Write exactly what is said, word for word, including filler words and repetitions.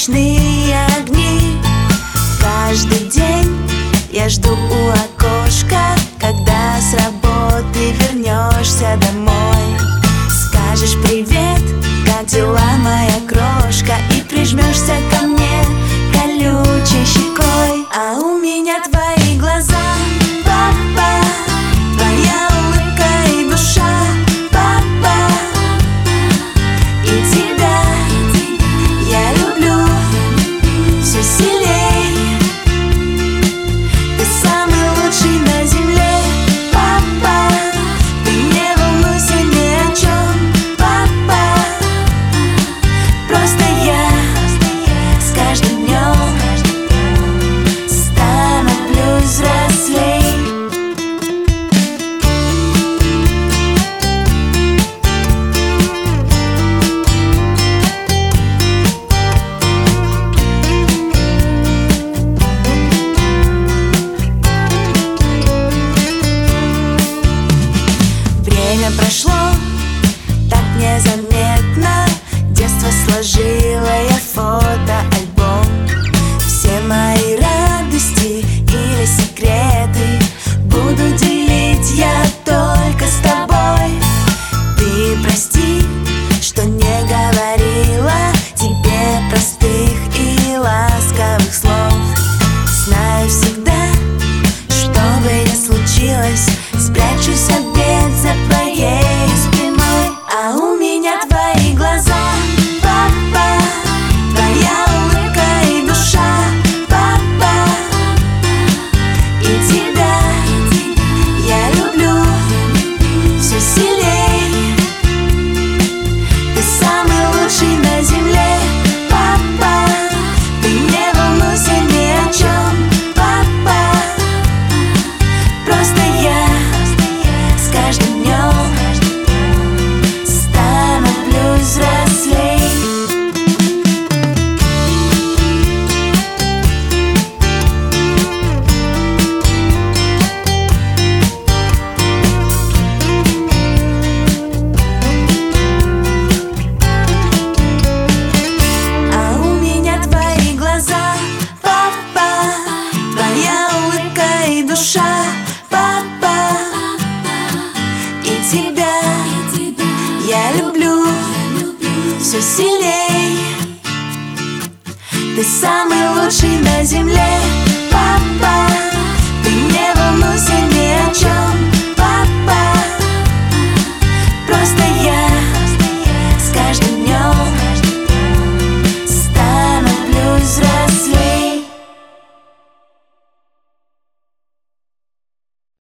ночные огни. Каждый день я жду у окошка, когда с работы вернешься домой. Скажешь привет, как дела, моя крошка, и прижмешься ко мне колючей щекой. А у меня твои глаза, папа, твоя улыбка и душа, папа, и тебя я люблю все сильней. Ты самый лучший на земле, папа, ты не волнуйся ни о чем, папа. Просто я с каждым днем становлюсь взрослей. Время прошло так незаметно, детство сложила я фотоальбом. Все мои радости или секреты буду делить я только с тобой. Ты прости, что не говорила тебе простых и ласковых слов. Знаю всегда, что бы ни случилось, спрячусь от бед за твоей спиной. А у меня твои глаза, папа, твоя улыбка и душа, папа, и тебя я люблю все сильней. Ты самый лучший на земле, папа, ты не волнуйся ни о чем, папа. Просто я с каждым днем становлюсь взрослей. А у меня твои глаза, папа, твоя улыбка и душа, папа, и тебя я люблю все сильней. Ты самый лучший на земле,